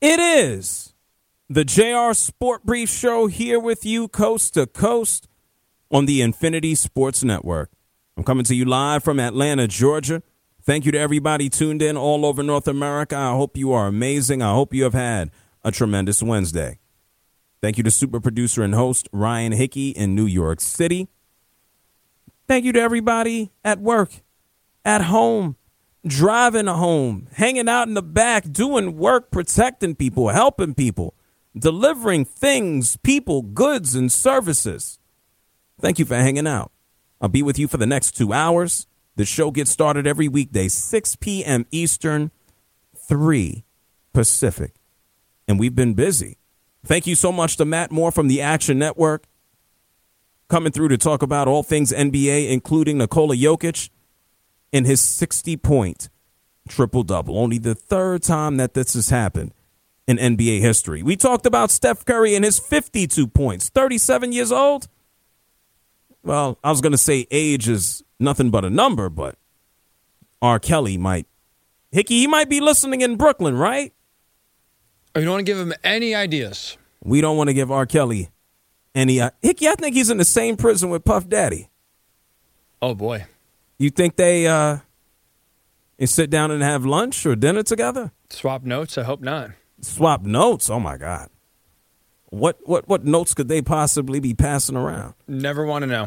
It is the JR Sport Brief Show here with you coast to coast on the Infinity Sports Network. I'm coming to you live from Atlanta, Georgia. Thank you to everybody tuned in all over North America. I hope you are amazing. I hope you have had a tremendous Wednesday. Thank you to super producer and host Ryan Hickey in New York City. Thank you to everybody at work, at home, driving home, hanging out in the back, doing work, protecting people, helping people, delivering things, people, goods, and services. Thank you for hanging out. I'll be with you for the next 2 hours. The show gets started every weekday, 6 p.m. Eastern, 3 Pacific. And we've been busy. Thank you so much to Matt Moore from the Action Network, coming through to talk about all things NBA, including Nikola Jokic in his 60-point triple-double. Only the third time that this has happened in NBA history. We talked about Steph Curry and his 52 points, 37 years old. Well, I was going to say age is nothing but a number, but R. Kelly might. Hickey, he might be listening in Brooklyn, right? You don't want to give him any ideas. We don't want to give R. Kelly any. Hickey, I think he's in the same prison with Puff Daddy. Oh, boy. You think they sit down and have lunch or dinner together? Swap notes? I hope not. Swap notes? Oh, my God. What notes could they possibly be passing around? Never want to know.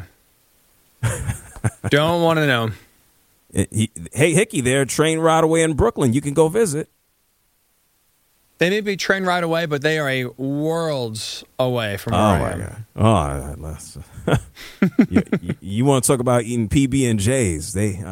Don't want to know. Hey, Hickey, they're a train ride away in Brooklyn. You can go visit. They may be a train ride away, but they are a worlds away from where I am. Oh, my God. You want to talk about eating PB&Js.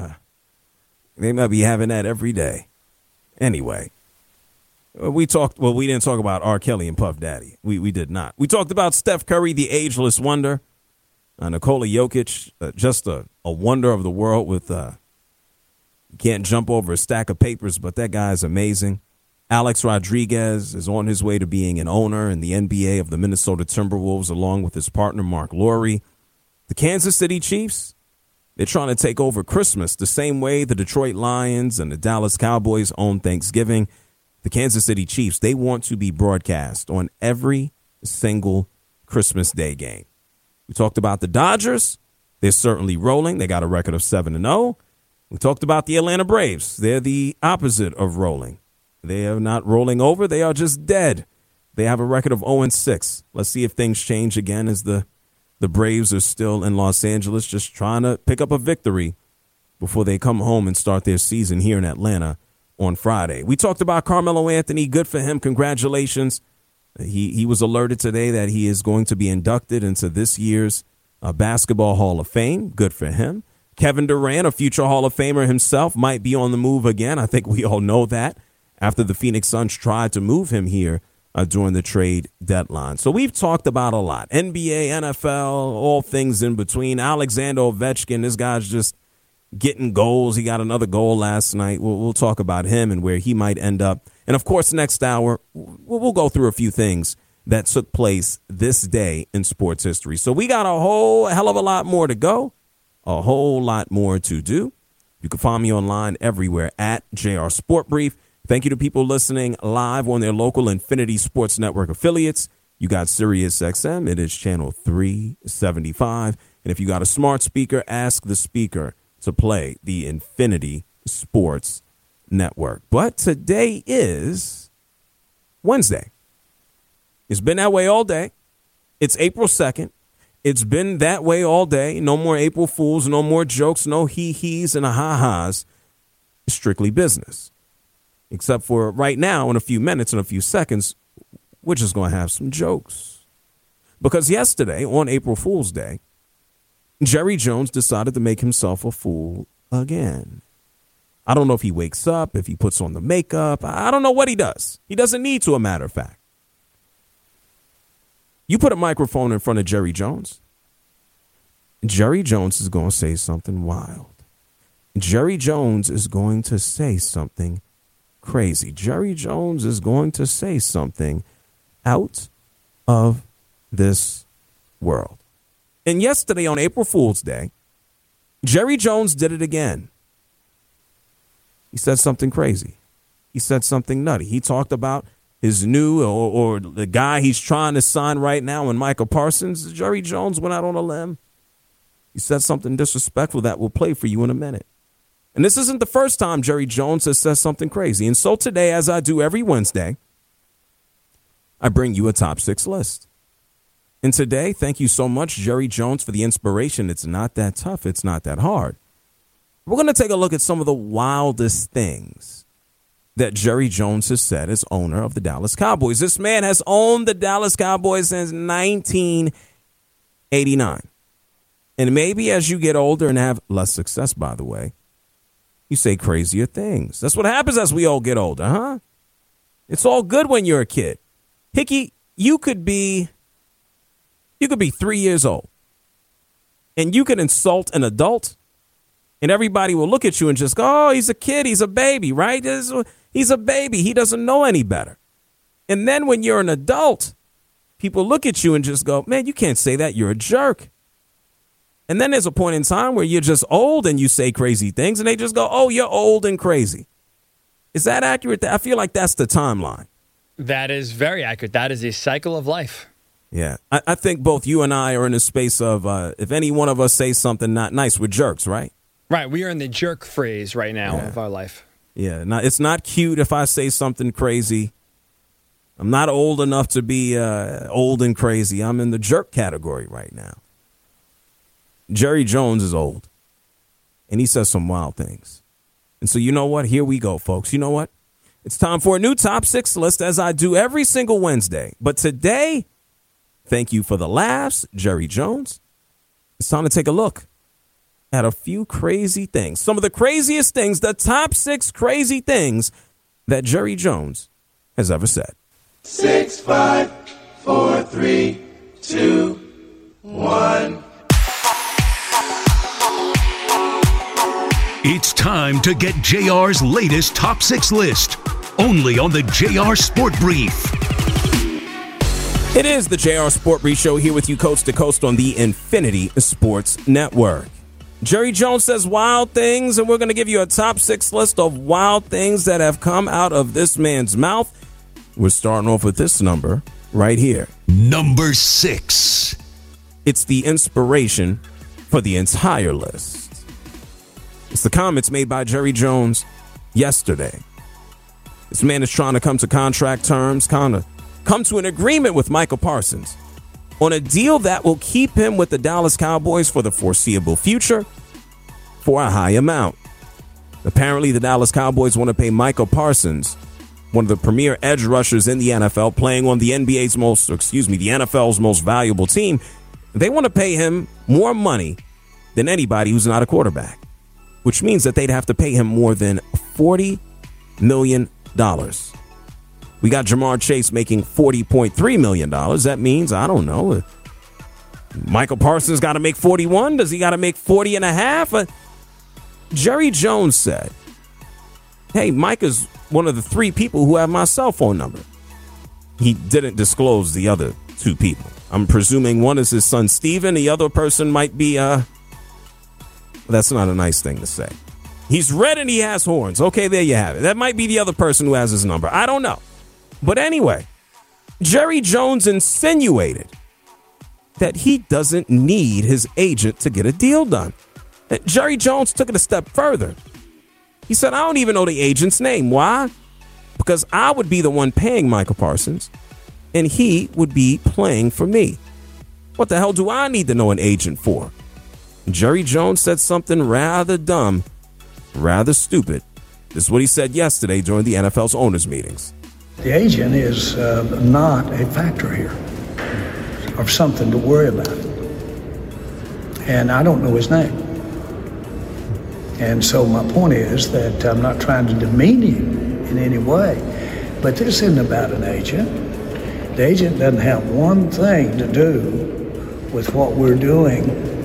They might be having that every day. Anyway. We didn't talk about R. Kelly and Puff Daddy. We did not. We talked about Steph Curry, the ageless wonder. Nikola Jokic, just a wonder of the world with, you can't jump over a stack of papers, but that guy is amazing. Alex Rodriguez is on his way to being an owner in the NBA of the Minnesota Timberwolves, along with his partner, Mark Lowry. The Kansas City Chiefs, they're trying to take over Christmas the same way the Detroit Lions and the Dallas Cowboys own Thanksgiving. The Kansas City Chiefs, they want to be broadcast on every single Christmas Day game. We talked about the Dodgers. They're certainly rolling. They got a record of 7-0. We talked about the Atlanta Braves. They're the opposite of rolling. They are not rolling over. They are just dead. They have a record of 0-6. Let's see if things change again as the Braves are still in Los Angeles, just trying to pick up a victory before they come home and start their season here in Atlanta on Friday. We talked about Carmelo Anthony. Good for him. Congratulations. He was alerted today that he is going to be inducted into this year's Basketball Hall of Fame. Good for him. Kevin Durant, a future Hall of Famer himself, might be on the move again. I think we all know that after the Phoenix Suns tried to move him here during the trade deadline. So we've talked about a lot. NBA, NFL, all things in between. Alexander Ovechkin, this guy's just getting goals. He got another goal last night. We'll talk about him and where he might end up. And, of course, next hour, we'll go through a few things that took place this day in sports history. So we got a whole hell of a lot more to go, a whole lot more to do. You can find me online everywhere at JR Sport Brief. Thank you to people listening live on their local Infinity Sports Network affiliates. You got Sirius XM. It is channel 375. And if you got a smart speaker, ask the speaker to play the Infinity Sports Network. But today is Wednesday. It's been that way all day. It's April 2nd. It's been that way all day. No more April Fools, no more jokes, no hee-hees and ha-has. It's strictly business. Except for right now, in a few minutes, in a few seconds, we're just going to have some jokes. Because yesterday, on April Fool's Day, Jerry Jones decided to make himself a fool again. I don't know if he wakes up, if he puts on the makeup. I don't know what he does. He doesn't need to, a matter of fact. You put a microphone in front of Jerry Jones. Jerry Jones is going to say something wild. Jerry Jones is going to say something crazy. Jerry Jones is going to say something out of this world. And yesterday on April Fool's Day, Jerry Jones did it again. He said something crazy. He said something nutty. He talked about his new or the guy he's trying to sign right now in Michael Parsons, Jerry Jones went out on a limb. He said something disrespectful that will play for you in a minute. And this isn't the first time Jerry Jones has said something crazy. And so today, as I do every Wednesday, I bring you a top 6 list. And today, thank you so much, Jerry Jones, for the inspiration. It's not that tough. It's not that hard. We're going to take a look at some of the wildest things that Jerry Jones has said as owner of the Dallas Cowboys. This man has owned the Dallas Cowboys since 1989. And maybe as you get older and have less success, by the way, you say crazier things. That's what happens as we all get older, huh? It's all good when you're a kid. Hickey, you could be 3 years old and you could insult an adult and everybody will look at you and just go, oh, he's a kid. He's a baby, right? He's a baby. He doesn't know any better. And then when you're an adult, people look at you and just go, man, you can't say that. You're a jerk. And then there's a point in time where you're just old and you say crazy things and they just go, oh, you're old and crazy. Is that accurate? I feel like that's the timeline. That is very accurate. That is a cycle of life. Yeah. I think both you and I are in a space of if any one of us say something not nice, we're jerks, right? Right. We are in the jerk phase right now of our life. Yeah. Now, it's not cute if I say something crazy. I'm not old enough to be old and crazy. I'm in the jerk category right now. Jerry Jones is old, and he says some wild things. And so you know what? Here we go, folks. You know what? It's time for a new top 6 list, as I do every single Wednesday. But today, thank you for the laughs, Jerry Jones. It's time to take a look at a few crazy things. Some of the craziest things, the top 6 crazy things that Jerry Jones has ever said. 6, 5, 4, 3, 2, 1. It's time to get JR's latest top 6 list, only on the JR Sport Brief. It is the JR Sport Brief Show here with you coast to coast on the Infinity Sports Network. Jerry Jones says wild things, and we're going to give you a top 6 list of wild things that have come out of this man's mouth. We're starting off with this number right here. Number 6. It's the inspiration for the entire list. It's the comments made by Jerry Jones yesterday. This man is trying to come to contract terms, come to an agreement with Michael Parsons on a deal that will keep him with the Dallas Cowboys for the foreseeable future for a high amount. Apparently, the Dallas Cowboys want to pay Michael Parsons, one of the premier edge rushers in the NFL, playing on the NFL's most valuable team. They want to pay him more money than anybody who's not a quarterback, which means that they'd have to pay him more than $40 million. We got Jamar Chase making $40.3 million. That means, I don't know, Michael Parsons got to make 41. Does he got to make 40 and a half? Jerry Jones said, hey, Mike is one of the 3 people who have my cell phone number. He didn't disclose the other 2 people. I'm presuming one is his son, Steven. The other person might be, that's not a nice thing to say. He's red and he has horns. Okay, there you have it. That might be the other person who has his number. I don't know. But anyway, Jerry Jones insinuated that he doesn't need his agent to get a deal done. And Jerry Jones took it a step further. He said, I don't even know the agent's name. Why? Because I would be the one paying Michael Parsons and he would be playing for me. What the hell do I need to know an agent for? Jerry Jones said something rather dumb, rather stupid. This is what he said yesterday during the NFL's owners' meetings. The agent is not a factor here or something to worry about. And I don't know his name. And so my point is that I'm not trying to demean him in any way. But this isn't about an agent. The agent doesn't have one thing to do with what we're doing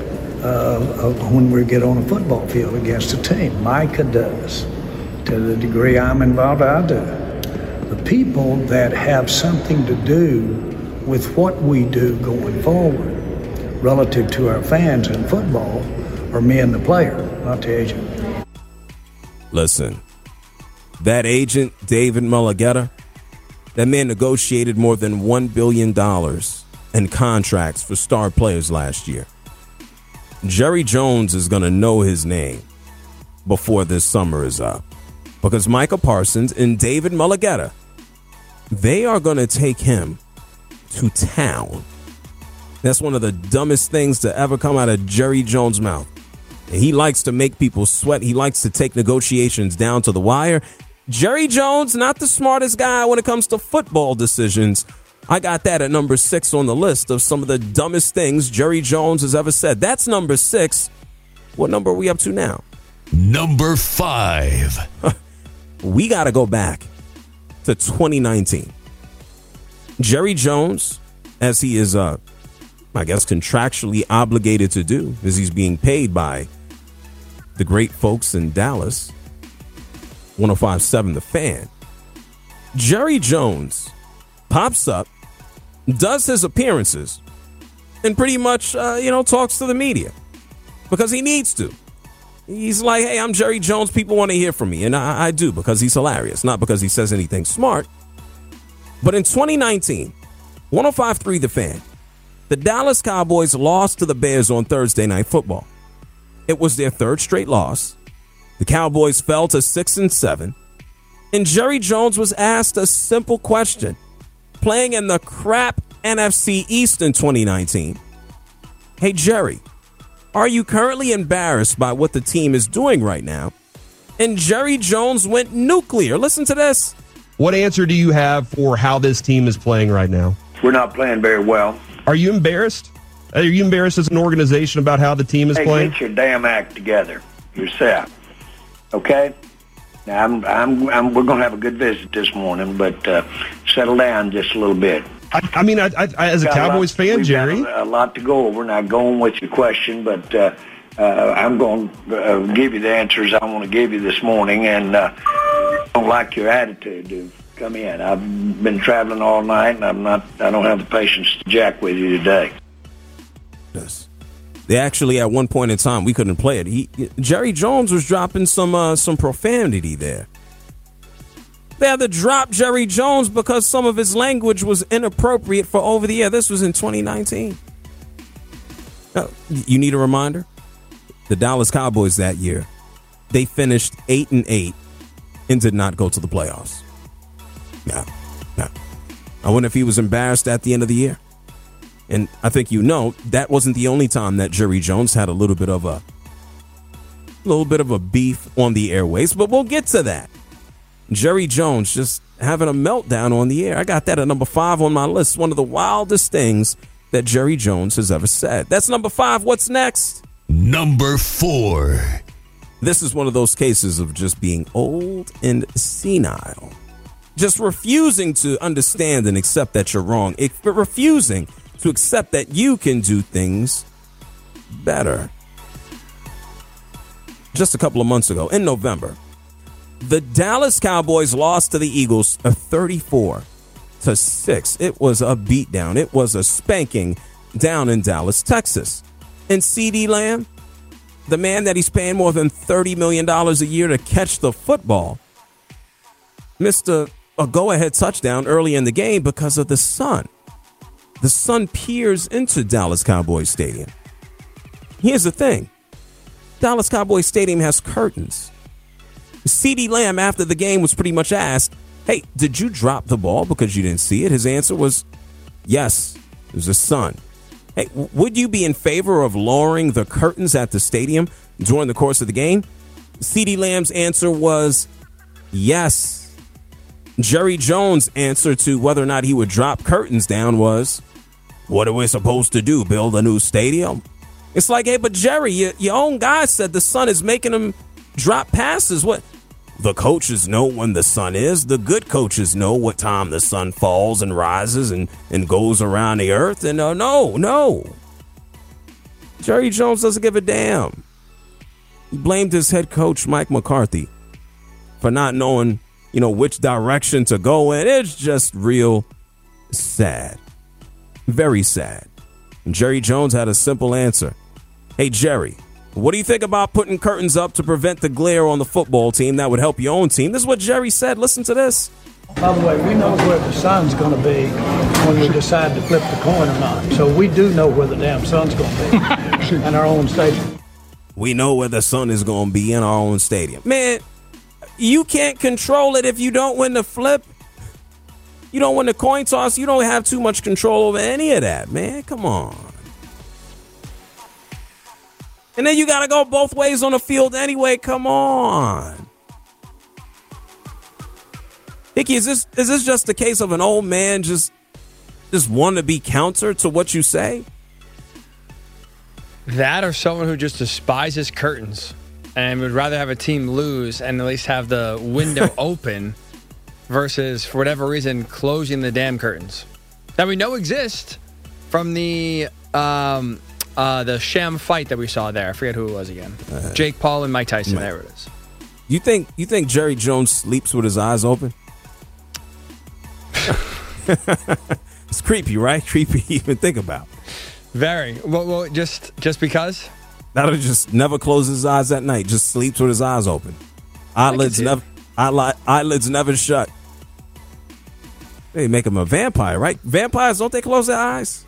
when we get on a football field against a team. Micah does. To the degree I'm involved, I do. The people that have something to do with what we do going forward relative to our fans in football are me and the player, not the agent. Listen, that agent, David Mulligetta, That man negotiated more than $1 billion in contracts for star players last year. Jerry Jones is going to know his name before this summer is up, because Micah Parsons and David Mulligetta, they are going to take him to town. That's one of the dumbest things to ever come out of Jerry Jones' mouth. He likes to make people sweat. He likes to take negotiations down to the wire. Jerry Jones, not the smartest guy when it comes to football decisions. I got that at number 6 on the list of some of the dumbest things Jerry Jones has ever said. That's number 6. What number are we up to now? Number 5. We got to go back to 2019. Jerry Jones, as he is, I guess, contractually obligated to do, as he's being paid by the great folks in Dallas, 105.7 The Fan. Jerry Jones pops up, does his appearances, and pretty much, talks to the media because he needs to. He's like, hey, I'm Jerry Jones. People want to hear from me. And I do, because he's hilarious, not because he says anything smart. But in 2019, 105.3 The Fan, the Dallas Cowboys lost to the Bears on Thursday Night Football. It was their 3rd straight loss. The Cowboys fell to 6-7. And Jerry Jones was asked a simple question, playing in the crap NFC East in 2019. Hey, Jerry, are you currently embarrassed by what the team is doing right now? And Jerry Jones went nuclear. Listen to this. What answer do you have for how this team is playing right now? We're not playing very well. Are you embarrassed? Are you embarrassed as an organization about how the team is playing? Get your damn act together yourself. Okay? Now, we're going to have a good visit this morning, but settle down just a little bit. I mean, as a Cowboys fan, Jerry, a lot to go over. Not going with your question, but I'm going to give you the answers I want to give you this morning, and I don't like your attitude to come in. I've been traveling all night, and I don't have the patience to jack with you today. Yes. They actually, at one point in time, we couldn't play it. Jerry Jones was dropping some profanity there. They had to drop Jerry Jones because some of his language was inappropriate for over the air. This was in 2019. You need a reminder? The Dallas Cowboys that year, they finished 8-8 and did not go to the playoffs. No. I wonder if he was embarrassed at the end of the year. And I think that wasn't the only time that Jerry Jones had a little bit of a beef on the airways, but we'll get to that. Jerry Jones just having a meltdown on the air. I got that at number 5 on my list. One of the wildest things that Jerry Jones has ever said. That's number 5. What's next? Number 4. This is one of those cases of just being old and senile. Just refusing to understand and accept that you're wrong. Refusing to accept that you can do things better. Just a couple of months ago, in November, the Dallas Cowboys lost to the Eagles 34-6. It was a beatdown. It was a spanking down in Dallas, Texas. And CeeDee Lamb, the man that he's paying more than $30 million a year to catch the football, missed a go-ahead touchdown early in the game because of the sun. The sun peers into Dallas Cowboys Stadium. Here's the thing. Dallas Cowboys Stadium has curtains. CeeDee Lamb, after the game, was pretty much asked, hey, did you drop the ball because you didn't see it? His answer was, yes, it was the sun. Hey, would you be in favor of lowering the curtains at the stadium during the course of the game? CeeDee Lamb's answer was, yes. Jerry Jones' answer to whether or not he would drop curtains down was, what are we supposed to do, build a new stadium? It's like, hey, but Jerry, your own guy said the sun is making him drop passes. What? The coaches know when the sun is. The good coaches know what time the sun falls and rises and goes around the earth. And no. Jerry Jones doesn't give a damn. He blamed his head coach, Mike McCarthy, for not knowing, which direction to go in. It's just real sad. Very sad. And Jerry Jones had a simple answer. Hey, Jerry, what do you think about putting curtains up to prevent the glare on the football team? That would help your own team. This is what Jerry said. Listen to this. By the way, we know where the sun's going to be when we decide to flip the coin or not. So we do know where the damn sun's going to be in our own stadium. We know where the sun is going to be in our own stadium. Man, you can't control it if you don't win the flip. You don't win the coin toss. You don't have too much control over any of that, man. Come on. And then you got to go both ways on the field anyway. Come on. Hickey, is this just the case of an old man just wanting to be counter to what you say? That or someone who just despises curtains and would rather have a team lose and at least have the window open versus, for whatever reason, closing the damn curtains that we know exist from the sham fight that we saw there. I forget who it was again. Jake Paul and Mike Tyson. There it is. You think Jerry Jones sleeps with his eyes open? It's creepy, right? Creepy to even think about. Very. Well, just because? That'll just never close his eyes at night. Just sleeps with his eyes open. Eyelids never shut. They make him a vampire, right? Vampires, don't they close their eyes?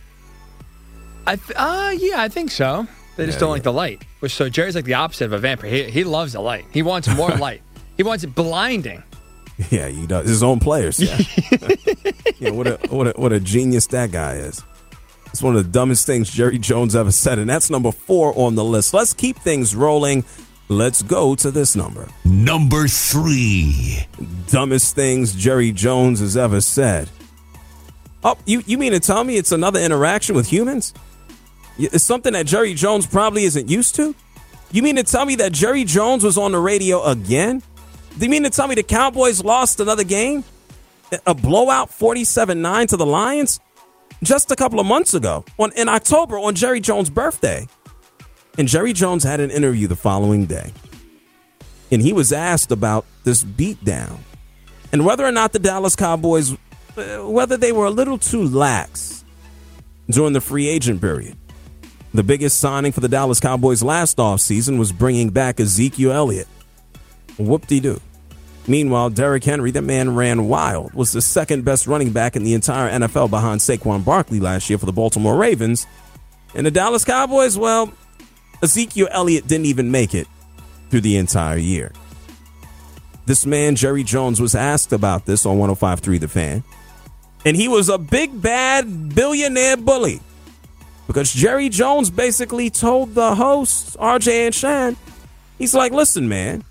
Yeah, I think so. They just don't like the light. So Jerry's like the opposite of a vampire. He loves the light. He wants more light. He wants it blinding. Yeah, he does. His own players. Yeah. Yeah, what a genius that guy is. It's one of the dumbest things Jerry Jones ever said, and that's number 4 on the list. Let's keep things rolling. Let's go to this number. Number 3. Dumbest things Jerry Jones has ever said. Oh, you mean to tell me it's another interaction with humans? It's something that Jerry Jones probably isn't used to? You mean to tell me that Jerry Jones was on the radio again? Do you mean to tell me the Cowboys lost another game? A blowout 47-9 to the Lions? Just a couple of months ago, in October, on Jerry Jones' birthday. And Jerry Jones had an interview the following day. And he was asked about this beatdown and whether or not the Dallas Cowboys, whether they were a little too lax during the free agent period. The biggest signing for the Dallas Cowboys last offseason was bringing back Ezekiel Elliott. Whoop-de-doo. Meanwhile, Derrick Henry, that man ran wild, was the second best running back in the entire NFL behind Saquon Barkley last year for the Baltimore Ravens. And the Dallas Cowboys, well, Ezekiel Elliott didn't even make it through the entire year. This man, Jerry Jones, was asked about this on 105.3 The Fan. And he was a big, bad billionaire bully. Because Jerry Jones basically told the hosts, RJ and Shan, he's like, listen, man,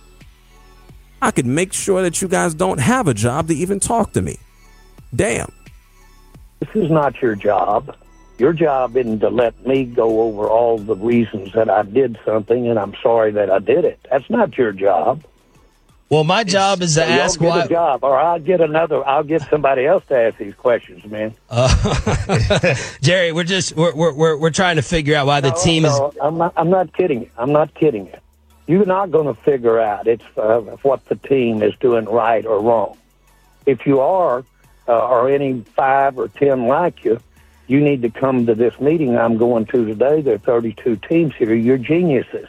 I could make sure that you guys don't have a job to even talk to me. Damn. This is not your job. Your job isn't to let me go over all the reasons that I did something and I'm sorry that I did it. That's not your job. Well, my job is to ask why. A job, or I'll get somebody else to ask these questions, man. Jerry, we're trying to figure out why the team is. I'm not kidding you. I'm not kidding you. You're not going to figure out what the team is doing right or wrong. If you are, or any 5 or 10 like you, you need to come to this meeting I'm going to today. There are 32 teams here. You're geniuses.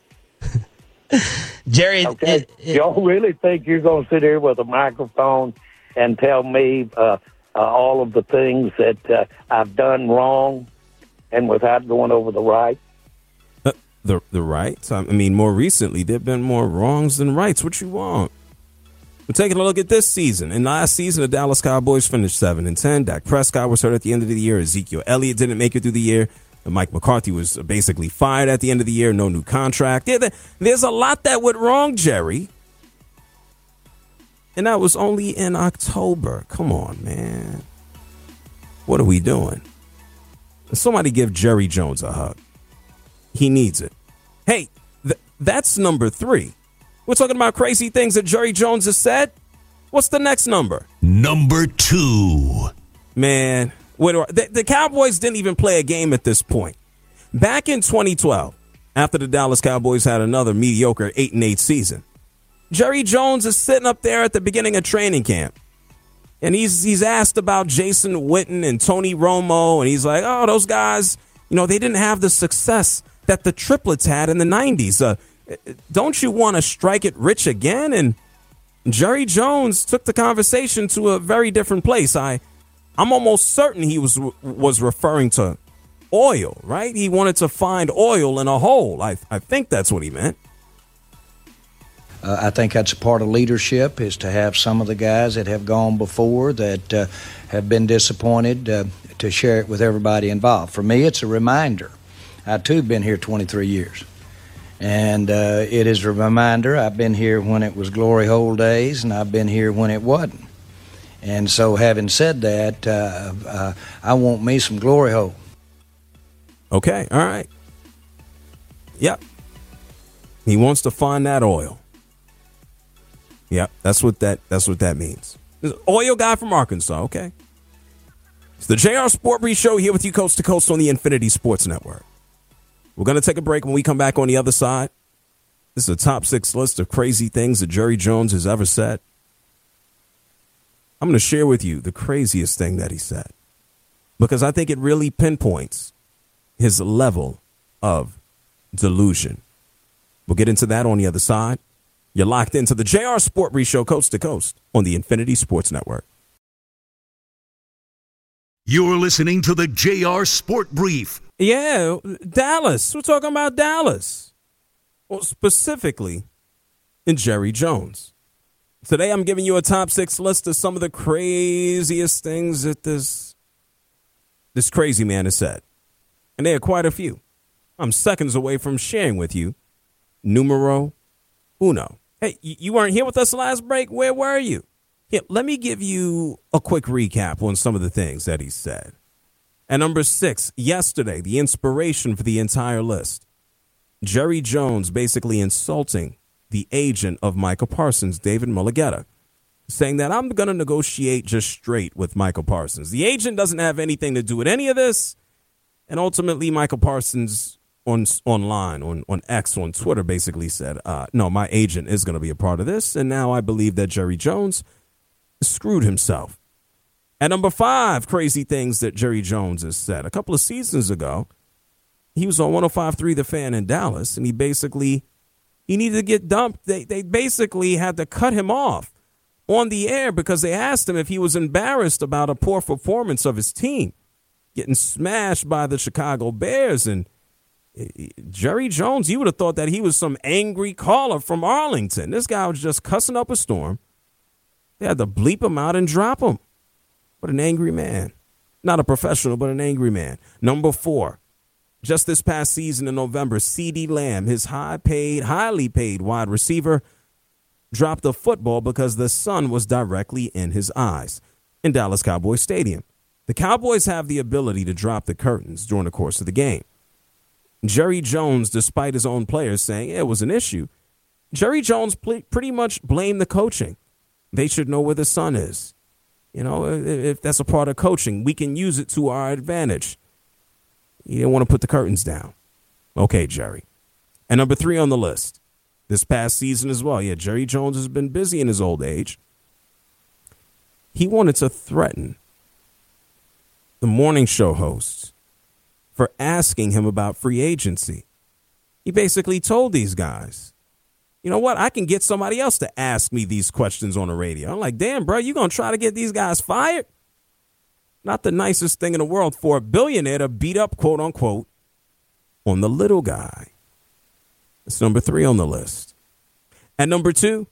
Jerry, okay? Y'all really think you're going to sit here with a microphone and tell me all of the things that I've done wrong and without going over the right? The rights? I mean, more recently, there have been more wrongs than rights. What you want? We're taking a look at this season. In last season, the Dallas Cowboys finished 7-10. Dak Prescott was hurt at the end of the year. Ezekiel Elliott didn't make it through the year. And Mike McCarthy was basically fired at the end of the year. No new contract. There's a lot that went wrong, Jerry. And that was only in October. Come on, man. What are we doing? Somebody give Jerry Jones a hug. He needs it. Hey, that's number 3. We're talking about crazy things that Jerry Jones has said. What's the next number? Number 2. Man, the Cowboys didn't even play a game at this point. Back in 2012, after the Dallas Cowboys had another mediocre 8-8 season, Jerry Jones is sitting up there at the beginning of training camp. And he's asked about Jason Witten and Tony Romo. And he's like, oh, those guys, they didn't have the success that the triplets had in the 90s. Don't you want to strike it rich again? And Jerry Jones took the conversation to a very different place. I'm almost certain he was referring to oil, right? He wanted to find oil in a hole. I think that's what he meant. I think that's a part of leadership, is to have some of the guys that have gone before that have been disappointed to share it with everybody involved. For me, it's a reminder. I, too, have been here 23 years. And it is a reminder. I've been here when it was glory hole days, and I've been here when it wasn't. And so having said that, I want me some glory hole. Okay, all right. Yep. He wants to find that oil. Yeah, that's what that means. Oil guy from Arkansas, okay. It's the JR Sport Brief Show here with you coast to coast on the Infinity Sports Network. We're going to take a break. When we come back on the other side, this is a top 6 list of crazy things that Jerry Jones has ever said. I'm going to share with you the craziest thing that he said, because I think it really pinpoints his level of delusion. We'll get into that on the other side. You're locked into the JR Sport Brief Show coast to coast on the Infinity Sports Network. You're listening to the JR Sport Brief. Yeah, Dallas. We're talking about Dallas. Well, specifically in Jerry Jones. Today I'm giving you a top 6 list of some of the craziest things that this crazy man has said. And there are quite a few. I'm seconds away from sharing with you numero uno. Hey, you weren't here with us last break. Where were you? Yeah, let me give you a quick recap on some of the things that he said. At number 6, yesterday, the inspiration for the entire list. Jerry Jones basically insulting the agent of Michael Parsons, David Mulugeta, saying that I'm going to negotiate just straight with Michael Parsons. The agent doesn't have anything to do with any of this. And ultimately, Michael Parsons online, on X, on Twitter, basically said, no, my agent is going to be a part of this. And now I believe that Jerry Jones screwed himself. At number 5, crazy things that Jerry Jones has said. A couple of seasons ago, he was on 105.3 The Fan in Dallas, and he needed to get dumped. They basically had to cut him off on the air because they asked him if he was embarrassed about a poor performance of his team, getting smashed by the Chicago Bears. And Jerry Jones, you would have thought that he was some angry caller from Arlington. This guy was just cussing up a storm. They had to bleep him out and drop him. What an angry man. Not a professional, but an angry man. Number 4, just this past season in November, CeeDee Lamb, his highly paid wide receiver, dropped a football because the sun was directly in his eyes in Dallas Cowboys Stadium. The Cowboys have the ability to drop the curtains during the course of the game. Jerry Jones, despite his own players saying it was an issue, Jerry Jones pretty much blamed the coaching. They should know where the sun is. You know, if that's a part of coaching, we can use it to our advantage. You didn't want to put the curtains down. Okay, Jerry. And number 3 on the list, this past season as well. Yeah, Jerry Jones has been busy in his old age. He wanted to threaten the morning show hosts for asking him about free agency. He basically told these guys, you know what? I can get somebody else to ask me these questions on the radio. I'm like, damn, bro, you going to try to get these guys fired? Not the nicest thing in the world for a billionaire to beat up, quote unquote, on the little guy. It's number 3 on the list. At number 2,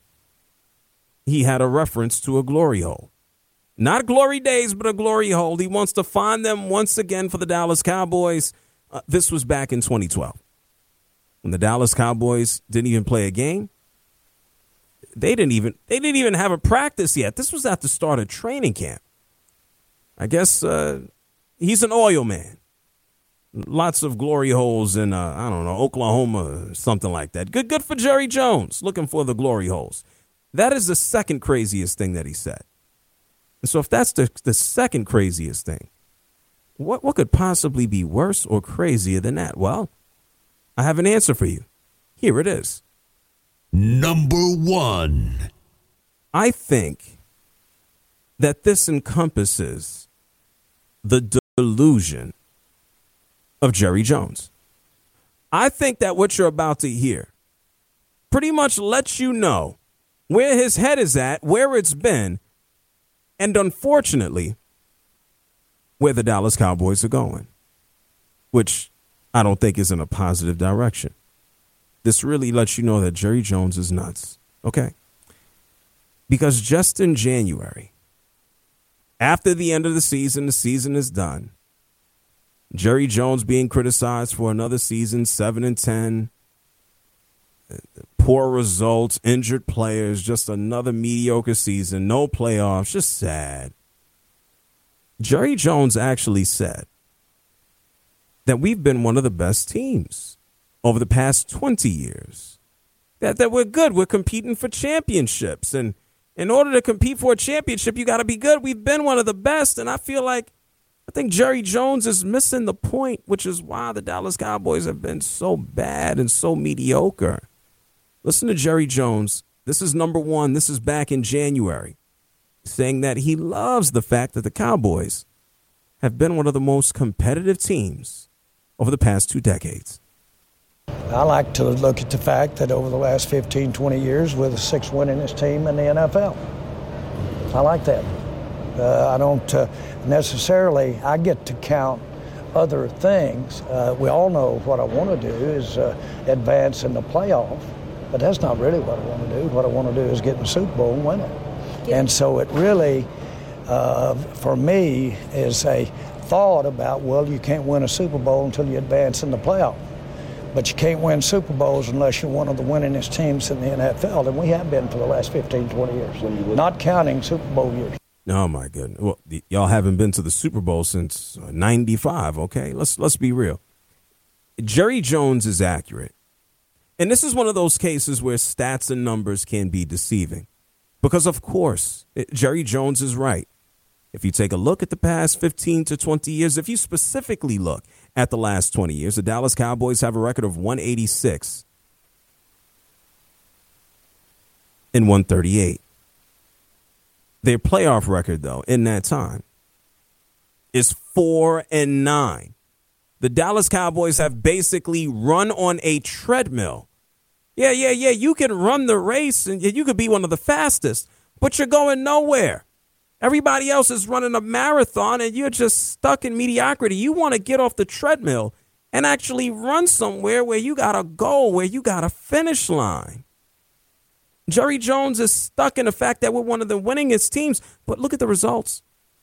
he had a reference to a glory hole. Not glory days, but a glory hole. He wants to find them once again for the Dallas Cowboys. This was back in 2012. When the Dallas Cowboys didn't even play a game. They didn't even have a practice yet. This was at the start of training camp. I guess he's an oil man. Lots of glory holes in, Oklahoma or something like that. Good for Jerry Jones, looking for the glory holes. That is the second craziest thing that he said. And so if that's the second craziest thing, what could possibly be worse or crazier than that? Well, I have an answer for you. Here it is. Number 1. I think that this encompasses the delusion of Jerry Jones. I think that what you're about to hear pretty much lets you know where his head is at, where it's been, and unfortunately, where the Dallas Cowboys are going, which I don't think is in a positive direction. This really lets you know that Jerry Jones is nuts, okay? Because just in January, after the end of the season is done, Jerry Jones being criticized for another season, 7-10, poor results, injured players, just another mediocre season, no playoffs, just sad. Jerry Jones actually said that we've been one of the best teams over the past 20 years, that we're good, we're competing for championships, and in order to compete for a championship, you got to be good. We've been one of the best, and I think Jerry Jones is missing the point, which is why the Dallas Cowboys have been so bad and so mediocre. Listen to Jerry Jones. This is number one. This is back in January, saying that he loves the fact that the Cowboys have been one of the most competitive teams over the past 2 decades. I like to look at the fact that over the last 15, 20 years, we're the 6th winningest team in the NFL. I like that. I don't necessarily, I get to count other things. We all know what I want to do is advance in the playoff, but that's not really what I want to do. What I want to do is get in the Super Bowl and win it. And so it really, for me, is a thought about, well, you can't win a Super Bowl until you advance in the playoff. But you can't win Super Bowls unless you're one of the winningest teams in the NFL, and we have been for the last 15, 20 years, not counting Super Bowl years. Oh, my goodness. Well, y'all haven't been to the Super Bowl since 95, okay? Let's be real. Jerry Jones is accurate. And this is one of those cases where stats and numbers can be deceiving. Because, of course, Jerry Jones is right. If you take a look at the past 15 to 20 years, if you specifically look at the last 20 years, the Dallas Cowboys have a record of 186 and 138. Their playoff record, though, in that time is 4-9. The Dallas Cowboys have basically run on a treadmill. Yeah, you can run the race and you could be one of the fastest, but you're going nowhere. Everybody else is running a marathon and you're just stuck in mediocrity. You want to get off the treadmill and actually run somewhere where you got a goal, where you got a finish line. Jerry Jones is stuck in the fact that we're one of the winningest teams, but look at the results.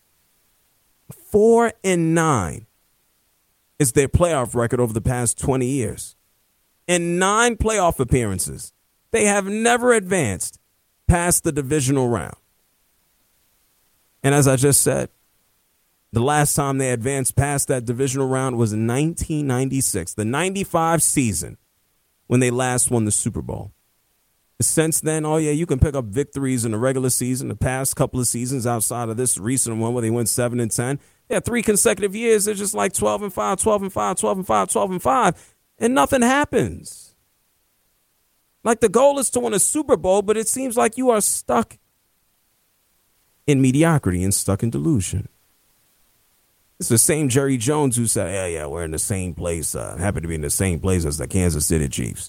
4-9 is their playoff record over the past 20 years. In 9 playoff appearances, they have never advanced past the divisional round. And as I just said, the last time they advanced past that divisional round was in 1996, the 95 season, when they last won the Super Bowl. Since then, you can pick up victories in the regular season, the past couple of seasons outside of this recent one where they went 7-10. 3 consecutive years, they're just like 12-5, 12-5, 12-5, 12-5, and nothing happens. Like the goal is to win a Super Bowl, but it seems like you are stuck in mediocrity and stuck in delusion. It's the same Jerry Jones who said, yeah, we're in the same place, happy to be in the same place as the Kansas City Chiefs.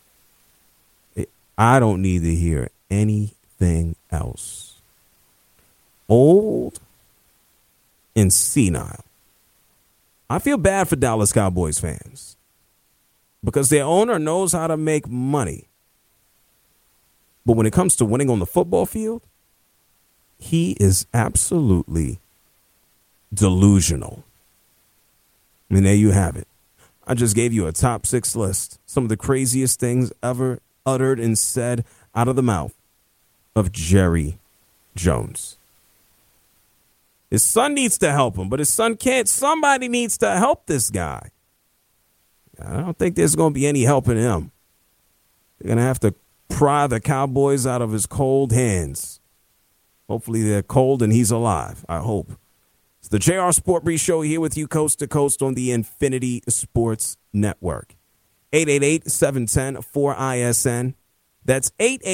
I don't need to hear anything else. Old and senile. I feel bad for Dallas Cowboys fans because their owner knows how to make money. But when it comes to winning on the football field, he is absolutely delusional. And there you have it. I just gave you a top 6 list. Some of the craziest things ever uttered and said out of the mouth of Jerry Jones. His son needs to help him, but his son can't. Somebody needs to help this guy. I don't think there's going to be any helping him. They're going to have to pry the Cowboys out of his cold hands. Hopefully they're cold and he's alive. I hope. It's the JR Sport Brief Show here with you coast to coast on the Infinity Sports Network. 888-710-4ISN. That's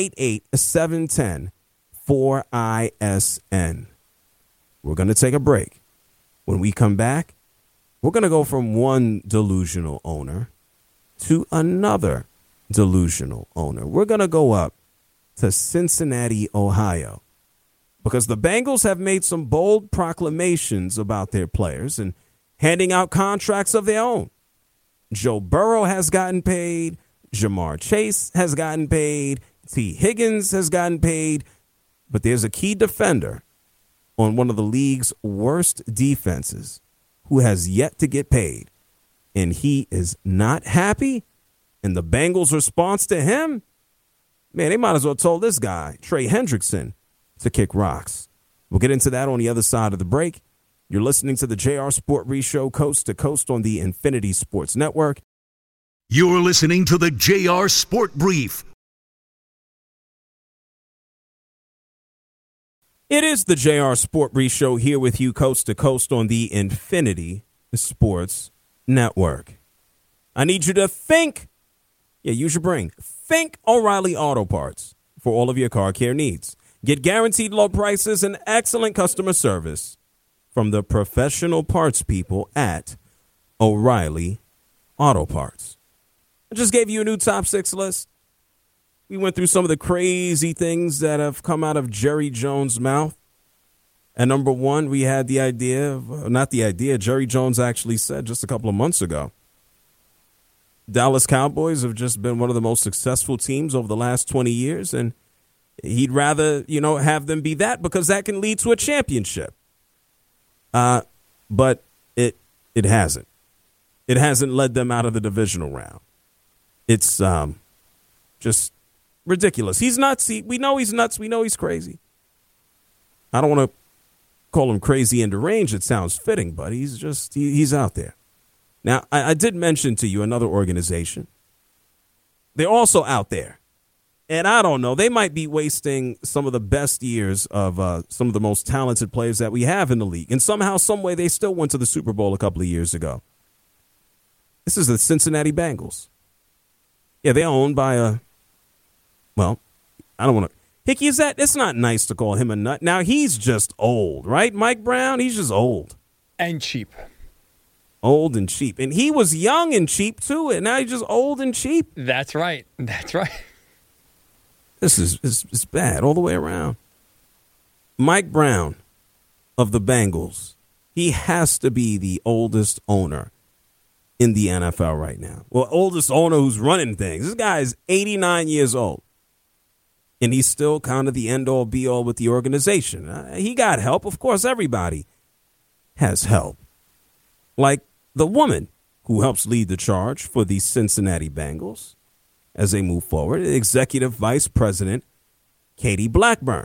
888-710-4ISN. We're going to take a break. When we come back, we're going to go from one delusional owner to another delusional owner. We're going to go up to Cincinnati, Ohio, because the Bengals have made some bold proclamations about their players and handing out contracts of their own. Joe Burrow has gotten paid. Jamar Chase has gotten paid. T. Higgins has gotten paid. But there's a key defender on one of the league's worst defenses who has yet to get paid. And he is not happy. And the Bengals' response to him, man, they might as well told this guy, Trey Hendrickson, to kick rocks. We'll get into that on the other side of the break. You're listening to the JR Sport Brief Show, coast to coast on the Infinity Sports Network. You're listening to the JR Sport Brief. It is the JR Sport Brief Show here with you coast to coast on the Infinity Sports Network. I need you to think. Yeah, use your brain. Think O'Reilly Auto Parts for all of your car care needs. Get guaranteed low prices and excellent customer service from the professional parts people at O'Reilly Auto Parts. I just gave you a new top 6 list. We went through some of the crazy things that have come out of Jerry Jones' mouth. At number 1, we had the idea of, not the idea, Jerry Jones actually said just a couple of months ago, Dallas Cowboys have just been one of the most successful teams over the last 20 years, and he'd rather, have them be that because that can lead to a championship. But it hasn't. It hasn't led them out of the divisional round. It's just ridiculous. He's nuts. We know he's nuts. We know he's crazy. I don't want to call him crazy and deranged. It sounds fitting, but he's out there. Now, I did mention to you another organization. They're also out there. And I don't know, they might be wasting some of the best years of some of the most talented players that we have in the league. And somehow, some way, they still went to the Super Bowl a couple of years ago. This is the Cincinnati Bengals. Yeah, they're owned by I don't want to. Hickey, it's not nice to call him a nut. Now, he's just old, right? Mike Brown, he's just old. And cheap. Old and cheap. And he was young and cheap, too. And now he's just old and cheap. That's right. That's right. This is bad all the way around. Mike Brown of the Bengals, he has to be the oldest owner in the NFL right now. Well, oldest owner who's running things. This guy is 89 years old. And he's still kind of the end-all, be-all with the organization. He got help. Of course, everybody has help. Like the woman who helps lead the charge for the Cincinnati Bengals as they move forward, Executive Vice President Katie Blackburn.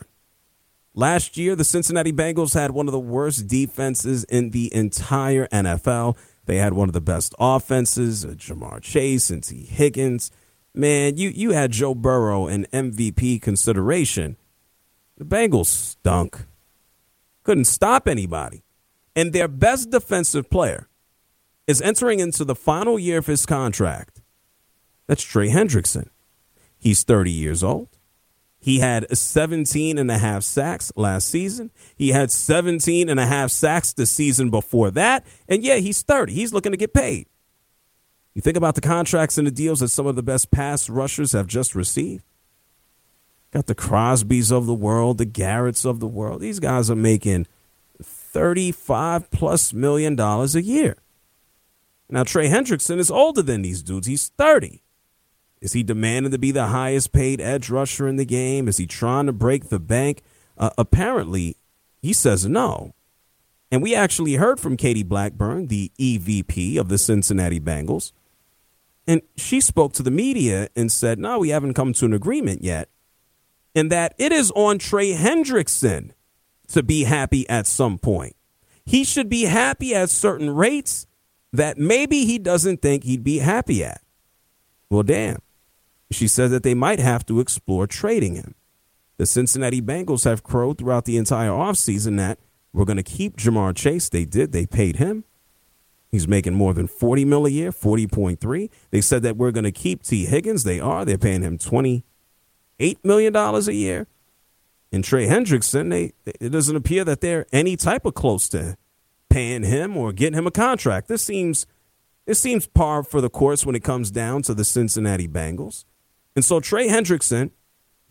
Last year, the Cincinnati Bengals had one of the worst defenses in the entire NFL. They had one of the best offenses, Jamar Chase and T. Higgins. Man, you had Joe Burrow in MVP consideration. The Bengals stunk. Couldn't stop anybody. And their best defensive player is entering into the final year of his contract. That's Trey Hendrickson. He's 30 years old. He had 17 and a half sacks last season. He had 17 and a half sacks the season before that. And yeah, he's 30. He's looking to get paid. You think about the contracts and the deals that some of the best pass rushers have just received. Got the Crosbys of the world, the Garretts of the world. These guys are making $35+ million a year. Now, Trey Hendrickson is older than these dudes. He's 30. Is he demanding to be the highest paid edge rusher in the game? Is he trying to break the bank? Apparently, he says no. And we actually heard from Katie Blackburn, the EVP of the Cincinnati Bengals. And she spoke to the media and said, no, we haven't come to an agreement yet. And that it is on Trey Hendrickson to be happy at some point. He should be happy at certain rates that maybe he doesn't think he'd be happy at. Well, damn. She said that they might have to explore trading him. The Cincinnati Bengals have crowed throughout the entire offseason that we're going to keep Jamar Chase. They did. They paid him. He's making more than $40 million a year, 40.3. They said that we're going to keep T. Higgins. They are. They're paying him $28 million a year. And Trey Hendrickson, it doesn't appear that they're any type of close to paying him or getting him a contract. This seems par for the course when it comes down to the Cincinnati Bengals. And so Trey Hendrickson,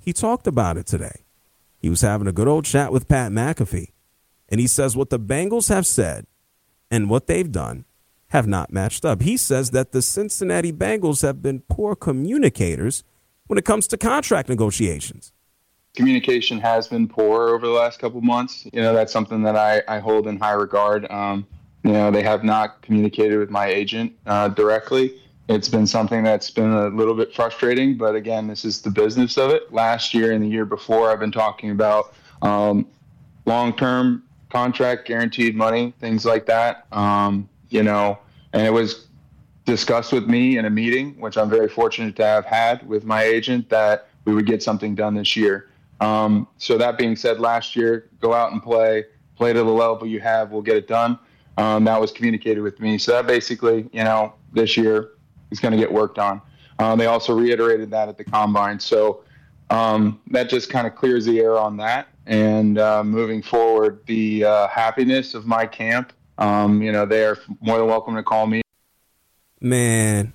He talked about it today. He was having a good old chat with Pat McAfee. And he says what the Bengals have said and what they've done have not matched up. He says that the Cincinnati Bengals have been poor communicators when it comes to contract negotiations. Communication has been poor over the last couple of months. That's something that I hold in high regard. They have not communicated with my agent directly. It's been something that's been a little bit frustrating, but again, this is the business of it. Last year and the year before, I've been talking about long-term contract, guaranteed money, things like that. And it was discussed with me in a meeting, which I'm very fortunate to have had with my agent, that we would get something done this year. So that being said, last year, go out and play to the level you have, we'll get it done. That was communicated with me. So that basically, this year is going to get worked on. They also reiterated that at the Combine. So that just kind of clears the air on that. And moving forward, the happiness of my camp, they are more than welcome to call me. Man,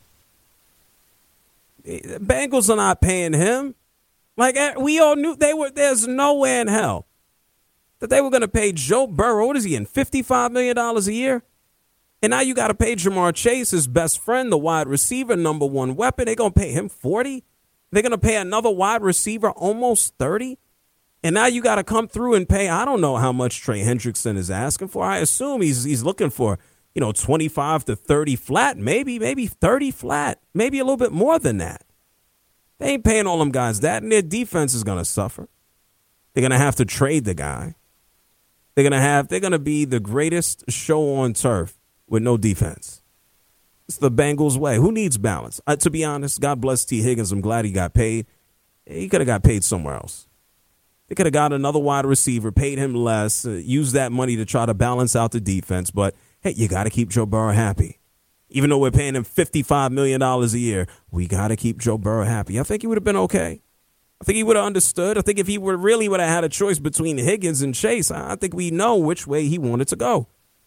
Bengals are not paying him. Like, we all knew there's no way in hell that they were going to pay Joe Burrow. What is he in, $55 million a year? And now you got to pay Jamar Chase, his best friend, the wide receiver, number one weapon. They're going to pay him $40. They're going to pay another wide receiver almost $30. And now you got to come through and pay. I don't know how much Trey Hendrickson is asking for. I assume he's looking for, 25 to 30 flat, maybe 30 flat, maybe a little bit more than that. They ain't paying all them guys that, and their defense is going to suffer. They're going to have to trade the guy. They're going to be the greatest show on turf with no defense. It's the Bengals way. Who needs balance? To be honest, God bless T. Higgins. I'm glad he got paid. He could have got paid somewhere else. They could have got another wide receiver, paid him less, used that money to try to balance out the defense. But, hey, you got to keep Joe Burrow happy. Even though we're paying him $55 million a year, we got to keep Joe Burrow happy. I think he would have been okay. I think he would have understood. I think if he would have had a choice between Higgins and Chase, I think we know which way he wanted to go.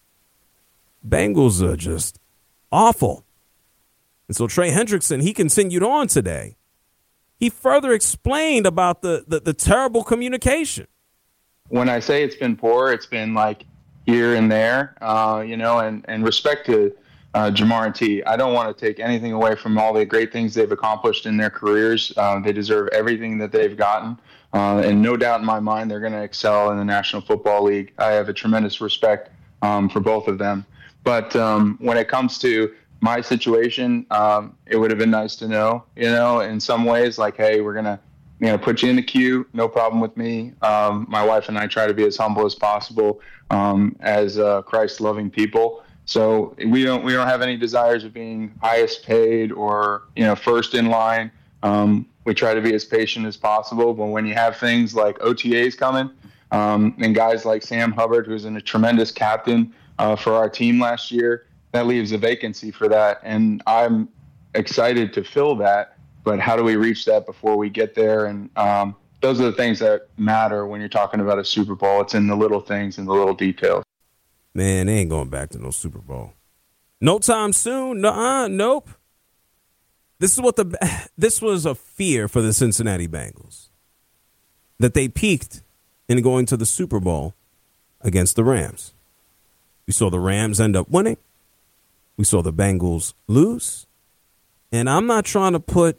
Bengals are just awful. And so Trey Hendrickson, he continued on today. He further explained about the terrible communication. When I say it's been poor, it's been like here and there, and respect to Jamar and T. I don't want to take anything away from all the great things they've accomplished in their careers. They deserve everything that they've gotten. And no doubt in my mind, they're going to excel in the National Football League. I have a tremendous respect for both of them. But when it comes to my situation, it would have been nice to know, in some ways, like, hey, we're going to put you in the queue. No problem with me. My wife and I try to be as humble as possible as Christ-loving people. So we don't have any desires of being highest paid or, first in line. We try to be as patient as possible. But when you have things like OTAs coming and guys like Sam Hubbard, who's a tremendous captain for our team last year, that leaves a vacancy for that. And I'm excited to fill that. But how do we reach that before we get there? And those are the things that matter when you're talking about a Super Bowl. It's in the little things and the little details. Man, they ain't going back to no Super Bowl. No time soon. Nope. This was a fear for the Cincinnati Bengals, that they peaked in going to the Super Bowl against the Rams. We saw the Rams end up winning. We saw the Bengals lose. And I'm not trying to put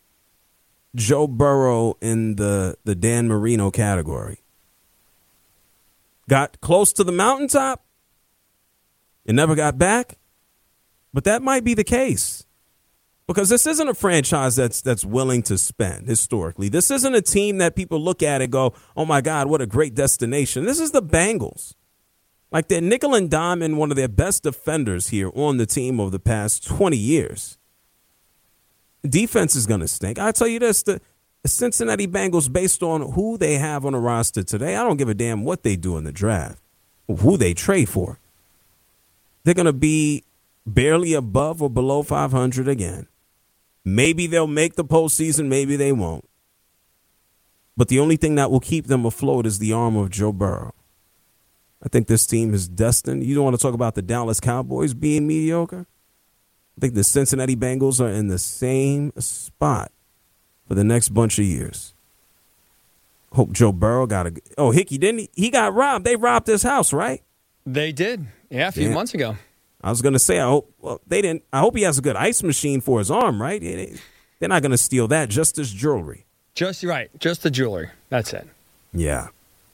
Joe Burrow in the Dan Marino category. Got close to the mountaintop and never got back. But that might be the case. Because this isn't a franchise that's willing to spend historically. This isn't a team that people look at and go, oh, my God, what a great destination. This is the Bengals. Like, they're nickel and dime and one of their best defenders here on the team over the past 20 years. Defense is going to stink. I tell you this, the Cincinnati Bengals, based on who they have on the roster today, I don't give a damn what they do in the draft, who they trade for. They're going to be barely above or below 500 again. Maybe they'll make the postseason, maybe they won't. But the only thing that will keep them afloat is the arm of Joe Burrow. I think this team is destined. You don't want to talk about the Dallas Cowboys being mediocre? I think the Cincinnati Bengals are in the same spot for the next bunch of years. Hope Joe Burrow got a. Oh, Hickey didn't he got robbed? They robbed his house, right? They did. Yeah, a few months ago. I was gonna say, I hope. Well, they didn't. I hope he has a good ice machine for his arm, right? They're not gonna steal that. Just his jewelry. Just right. Just the jewelry. That's it. Yeah.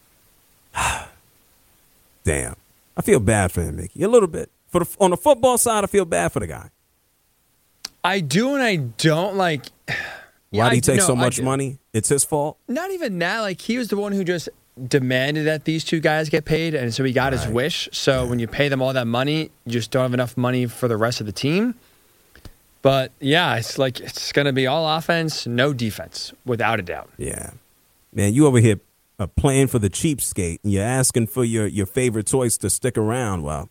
Damn. I feel bad for him, Mickey. A little bit. On the football side, I feel bad for the guy. I do and I don't like. Why did he take so much money? It's his fault? Not even that. Like, he was the one who just demanded that these two guys get paid, and so he got his wish. So when you pay them all that money, you just don't have enough money for the rest of the team. But, yeah, it's like it's going to be all offense, no defense, without a doubt. Yeah. Man, you over here playing for the cheapskate, and you're asking for your favorite toys to stick around. Well,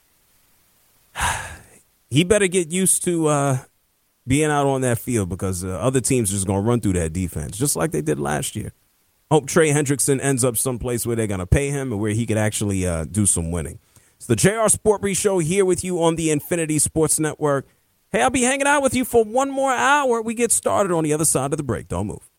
he better get used to being out on that field because other teams are just going to run through that defense, just like they did last year. Hope Trey Hendrickson ends up someplace where they're going to pay him and where he could actually do some winning. It's the JR Sport Brief Show here with you on the Infinity Sports Network. Hey, I'll be hanging out with you for one more hour. We get started on the other side of the break. Don't move.